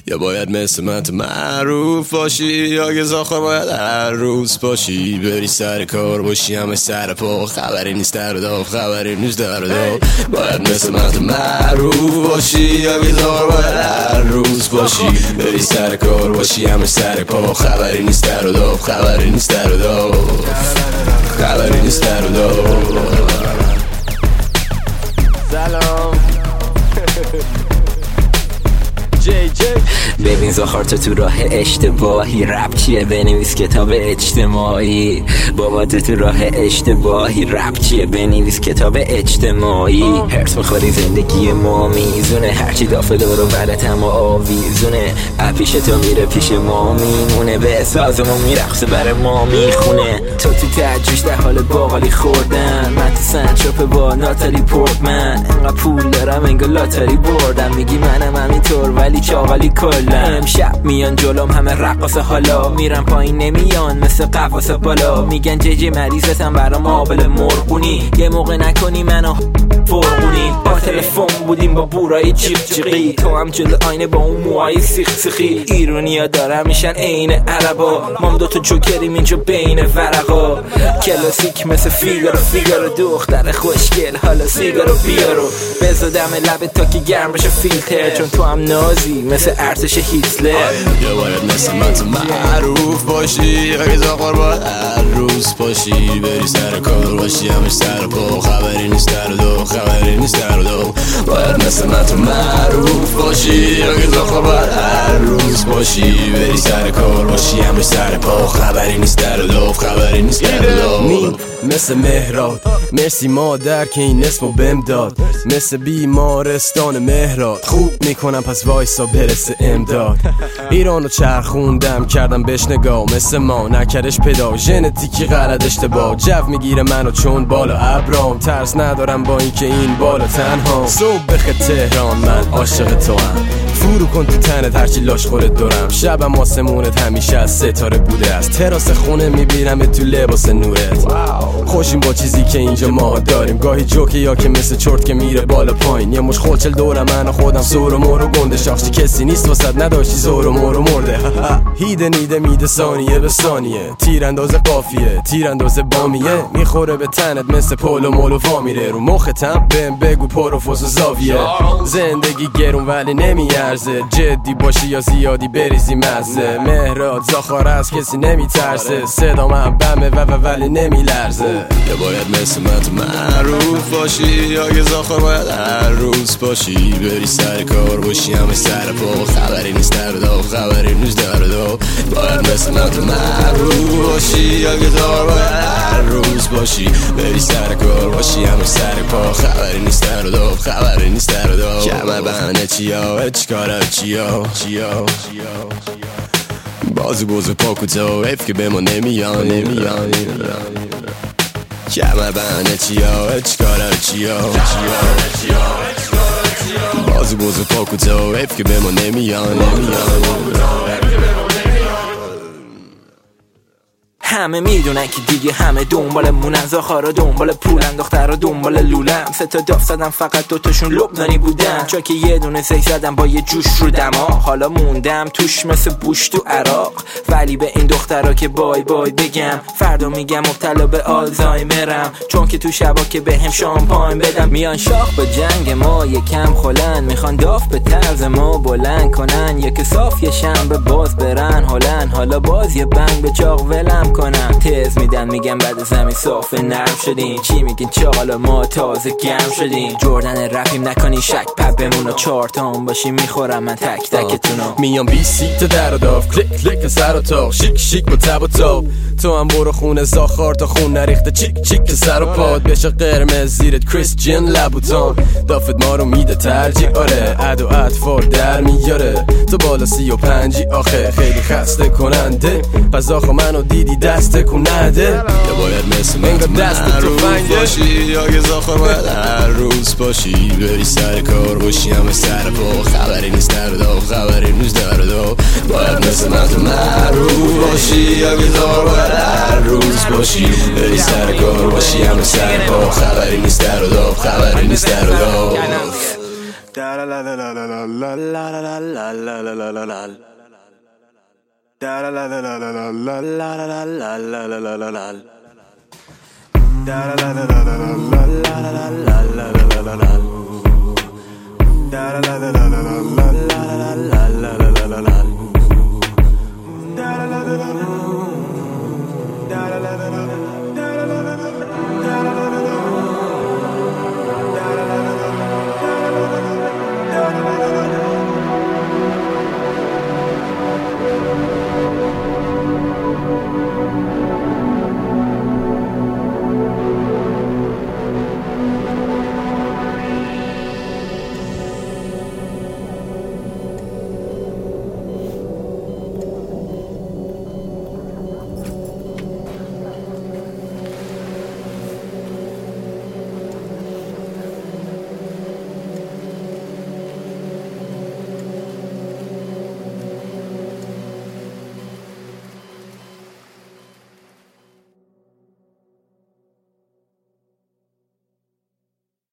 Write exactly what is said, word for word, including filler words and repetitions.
یا باید مثل من تو معروف باشی، یا یه زاخار باید هر روز باشی، بری سر کار باشی همه سر پا، خبری نیست در و داف، خبری نیست در و داف. باید مثل من تو معروف باشی، یا یه زاخار باید هر روز باشی، بری سر کار باشی همه سر پا، خبری نیست در و داف، خبری نیست در و داف، خبری نیست در و داف. سلام جی جی. ببین زاخار تو تو راه اشتباهی، رپ چیه بنویس کتاب اجتماعی. بابا تو تو راه اشتباهی، رپ چیه بنویس کتاب اجتماعی. هرس میخوری زندگی ما میزونه، هرچی دافه دور و برت هم آویزونه. پیش تو میره پیش ما میمونه، به سازمون میرقصه بر ما میخونه. تو تو تجویش در حال باقالی خوردن، من تو سنچاپ با ناتالی پورتمن. انقدر پول دارم انگار لاتاری بردم، میگی منم همینطور ولی چاقالی کلا. امشب میان جلوم همه رقاصه، حالا میرن پایین نمیان مثل قفاسه بالا. میگن جی جی مریضتم برام آبل مرغونی، یه موقع نکنی منو فرغونی. با تلفن بودیم با بورای جیغ جیغی، تو هم جلو آینه با اون موهای سیخ سیخی. ایرونیا دارن میشن عین عربا، مام دوتا جوکریم اینجا بین ورقا. کلاسیک مثل فیگارو فیگارو، دختر خوشگل حالا سیگارو بیارو. بزا دم لبت تا که گرم بشه فیلتر، چون تو هم نازی مثل ارتش هیتلر. یا باید مثل من تو معروف باشی، یا زاخار باید هر روز باشی، بری سر کار باشی همش سر پا، خبری نیست در و دو، خبری نیست در و دو. باید مثل من تو معروف باشی، یا زاخار باید هر روز باشی، بری سر کار باشی همش سر پا، خبری نیست در و دو، خبری نیست در و دو. مثل مهراد مرسی مادر که این اسمو بهم داد، مثل بیمارستان مهراد خوب میکنم پس وایسا برسه امداد. ایرانو چرخوندم کردم بهش نگاه، مثل ما نکردش پدا، ژنتیکی غلط اشتباه. جو میگیره منو چون بالا ابرام، ترس ندارم با اینکه این بالا تنها. صبح بخ تهران من عاشق تو هم، فرو کن تو تنت هرچی لاش خورت دورم. شبم آسمونت همیشه از ستاره بوده، از تراس خونه میبینم تو لباس نورت. خوشیم با چیزی که اینجا ما داریم، گاهی جوکه یا که مثل چرت که میره بالا پایین. یه مش خوچل دورم من و خودم سور و مور و گنده، شاخشی کسی نیست واسد نداشتی زور و مور و مرده. هیده نیده میده ثانیه به ثانیه، تیرانداز قافیه تیرانداز بامیه. میخوره به تنت مثل پولو مولو وا میره، رو مختم بهم بگو پروفوس و زاویه. زندگی گرون ولی نمیارزه، جدی باشی یا زیادی بریزی مزه. مهراد زاخار از کسی نمیترسه، صدا من بمه و ولی نمیلرزه. یا باید مثل من تو معروف باشی، یا یه زاخار باید هر روز باشی، بری سر کار باشی همه سر پا، خبری نیست در و داف، خبری نیست در و داف. باید مثل من تو معروف باشی، یا یه زاخار باید هر روز باشی، بری سر کار باشی همه سر پا، خبری نیست در و داف، خبری نیست در و داف. کمر بهانه چیا چیکارا چیا چیا بازو بازو پاکوتا، حیف که به ما نمیان نمیان. کمر بهانه چیا چیکارا چیا چیا بازو بازو پاکوتا، حیف که به ما نمیان نمیان. همه میدونن که دیگه همه دنبال مونن، زاخارا دنبال پولن، دخترها دنبال لولم. سه تا داف زدم فقط دوتاشون لبنانی بودن، چون که یه دونه زی زدم با یه جوش رو دماغ. حالا موندم توش مثل بوش تو عراق، ولی به این دخترها که بای بای بگم، فردا میگم مبتلا به آلزایمرم. چون که تو شبا که بهم شامپاین بدم، میان شاخ به جنگ ما یکم خلن، میخوان داف به طرز ما بلند کنن. یک صاف یه شنبه باز برن هلن، حالا باز یه بنگ به چاق ولم کنم. تز میدن میگن بعد زمین صاف نرم شدین، چی میگین چاقالا ما تازه گرم شدین. جردن رپیم نکنی شک پپ بمونو، چهار تا هم باشی میخورم من تک تکتونو. میام بی سیت در و داف، کلیک کلیک سر و تاق، شیک شیک با تب و تاب. تو هم برو خونه زاخار تا خون نریخته، چیک چیک سر و پاد بشه قرمز زیرت کریستین لبوتان. دافت ما رو میده ترجیح، آره عد و اطفار در میاره. تو بالا سی و پنجی آخه خیلی خسته کننده، پس آخه منو دیدی دست کننده. یا باید مثل من تو معروف باشی، یا یه زاخار باید هر روز باشی، بری سر کار باشی همه سر پا، خبری نیست در و داف، خبری نیست در و داف. باید مثل من تو معروف باشی، یا یه زاخار باید هر روز باشی، بری سر کار باشی همه سر پا، خبری نیست در و داف، خبری نیست در و داف. La la la la la la la la la la la la la la la la